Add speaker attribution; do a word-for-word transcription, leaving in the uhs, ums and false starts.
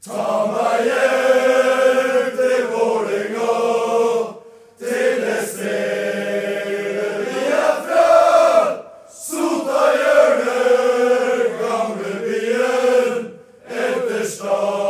Speaker 1: Ta meg hjem til Vålerenga, til det stedet vi er fra. Sota hjørne, gamle byen, etter stad.